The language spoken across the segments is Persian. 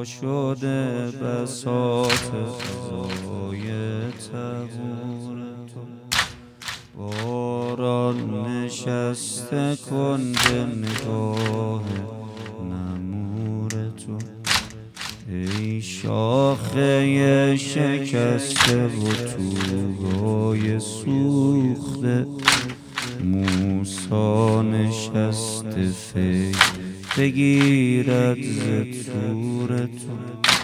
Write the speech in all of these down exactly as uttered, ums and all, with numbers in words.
ها شده بساط فضای تبور تو. باران نشسته کن به نگاه نمور تو. ای شاخه شکسته و توبای سوخته، موسی نشسته فیض بگیرد ز تور تو.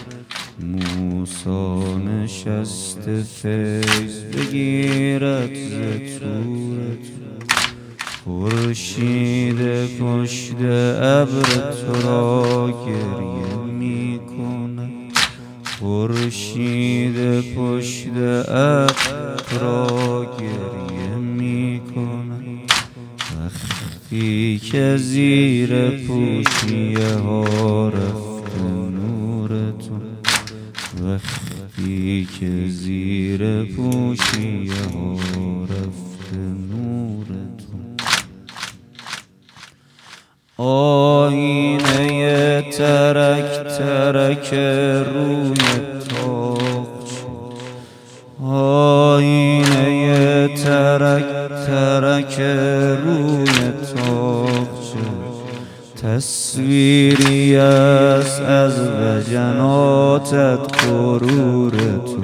موسی نشسته فیض بگیرد ز تور تو. خورشید کشته ابر تو را گریه می کند. خورشید کشته ابر را گریه می کند. وقتی که زیر پوشیه ها رفت نور تو. وقتی که زیر پوشیه ها رفت نور تو. آینه ترک ترک روی طاقچه. آینه ترک ترک روی طاقچه. تصویری است از وجناتت غرور تو.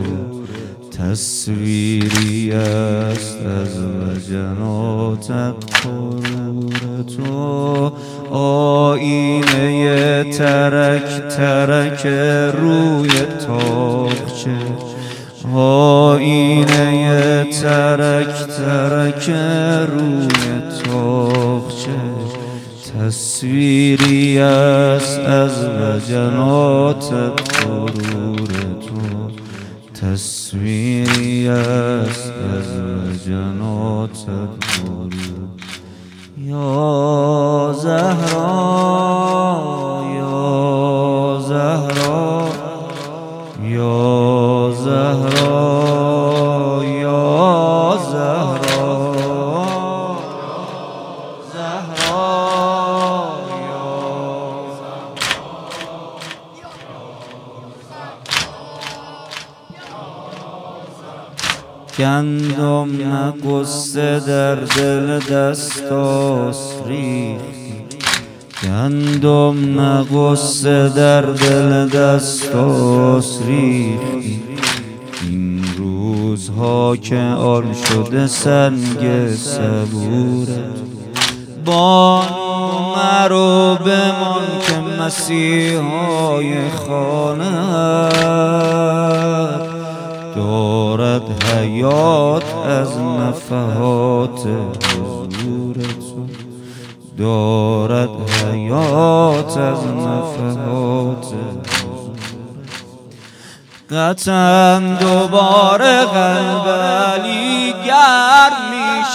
تصویری است از وجناتت غرور تو. آینه ترک ترک روی طاقچه. آینه ترک ترک روی طاقچه. تصویری است از وجناتت غرور تو. تصویری است از وجناتت غرور. یا زهرا یا زهرا یا زهرا یا زهرا زهرا گندم نگسته در دل دستاس ریختی. گندم نگسته در دل دستاس ریختی. این روزها که آل شده سنگ صبورت. بانو مرو بمان که مسیحای خانه‌ات دارد حیات از نفحات حضور تو. دارد حیات از نفحات حضور. قطعاً دوباره قلب علی گرم می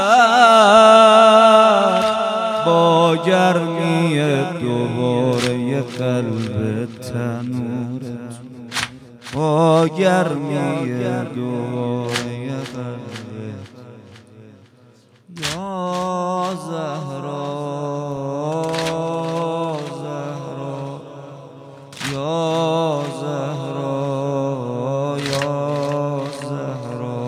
شود با گرمی دوباره قلب تنور تو. با گرمی دوباره قلب. یا زهرا زهرا یا زهرا یا زهرا.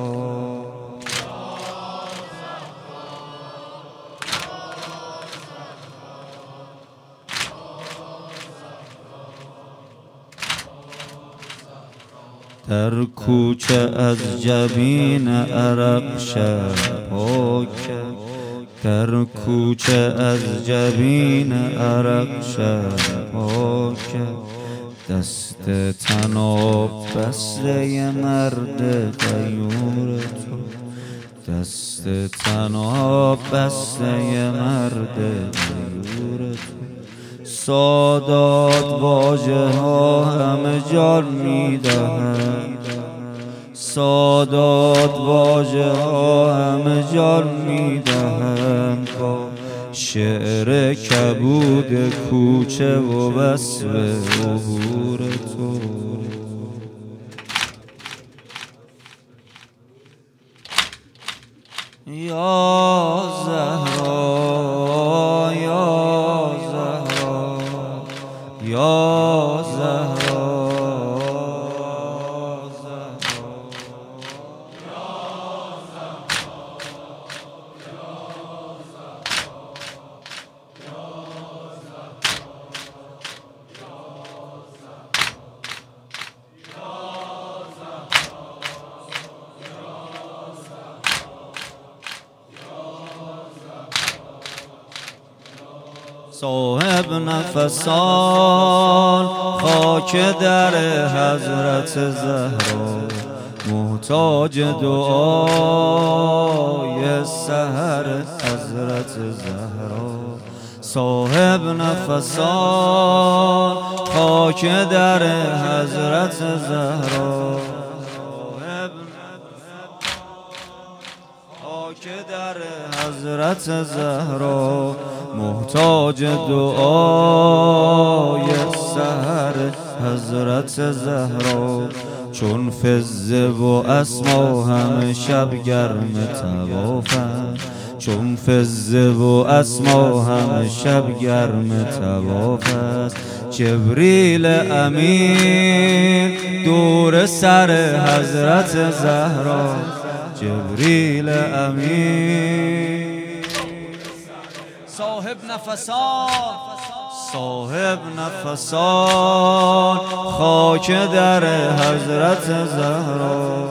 در کوچه از جبین عرق شب پاکه. در کوچه از جبین عرق شب پاکه. دست تناب بسته مرد غیور تو. دست تناب بسته مرد غیور تو. سادات واژه ها همه جان می دهند. سادات واژه ها همه جان می دهند. با شعر کبود کوچه و وصف عبور تو. یا زهرا یا زهرا یا زهرا صاحب نفسان خاک در حضرت زهرا، محتاج دعای سحر حضرت زهرا. صاحب نفسان خاک در حضرت زهرا، خاک در حضرت زهرا، محتاج دعای سحر حضرت زهرا. چون فزه و اسما همه شب گرم طوافند، چون فزه و اسما همه شب گرم طواف است. جبریل امین دور سر حضرت زهرا، جبریل امین صاحب نفسان، صاحب نفسان خاک در حضرت زهرا.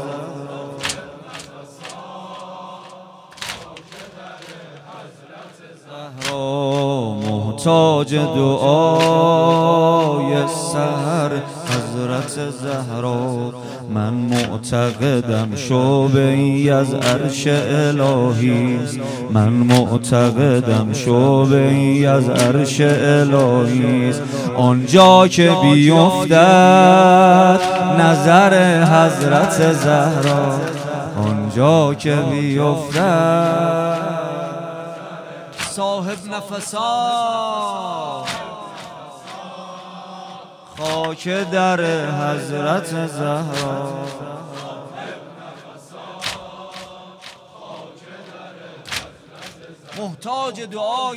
زهرا محتاج دعای سحر حضرت زهرا. من معتقدم شعبه‌ای از عرش الهی است، من معتقدم شعبه‌ای از عرش الهی است. آنجا که بیفتد نظر حضرت زهرا، آنجا که بیفتد. صاحب نفسان خاک در حضرت زهرا، محتاج دعای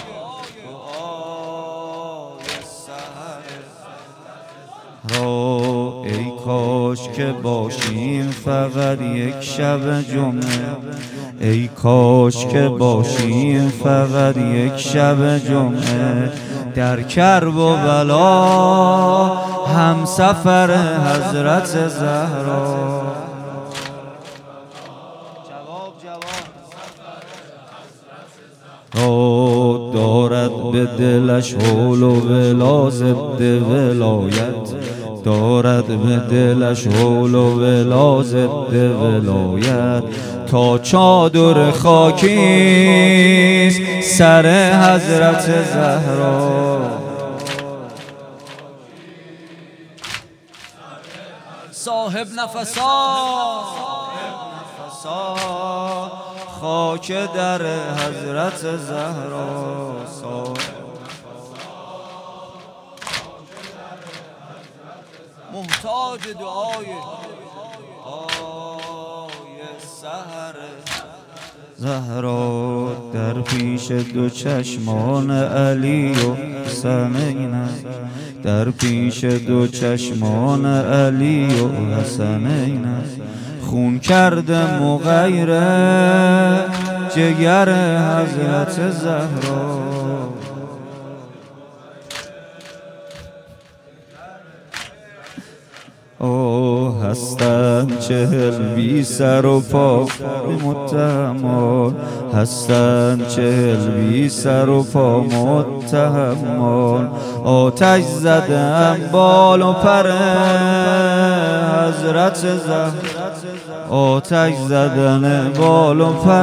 سحر را. ای کاش که باشیم فقط یک شب جمعه، ای کاش که باشیم فقط یک شب جمعه. در کرب و بلا هم سفر حضرت زهرا. جواب دارد به دلش حول و ولا ضد ولایت، دارد به دلش حول و ولا ضد ولایت. تا چادر خاکیست سر حضرت زهرا. صاحب نفسان خاک در حضرت زهرا. محتاج دعای سحر زهرا. در پیش دو چشمان علی و حسنین، در پیش دو چشمان علی و حسنین. خون کرده مغیر جگر حضرت زهرا. او هستند چهل بی سر و پا متهمان، هستند چهل بی سر و پا متهمان. آتش زدم بال و پر حضرت زهرا، آتش زدن بال و پر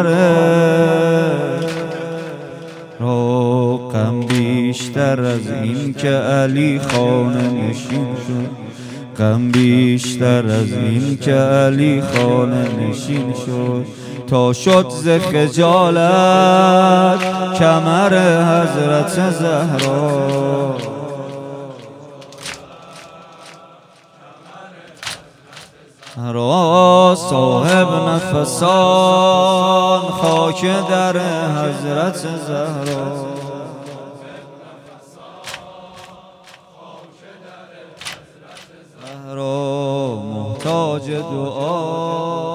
را. غم بیشتر از این که علی خانه نشین شد، غم بیشتر از این که علی خانه نشین شد. تا شد ز خجالت کمر حضرت زهرا. را صاحب نفسان خاک در حضرت زهرا. تاج دعا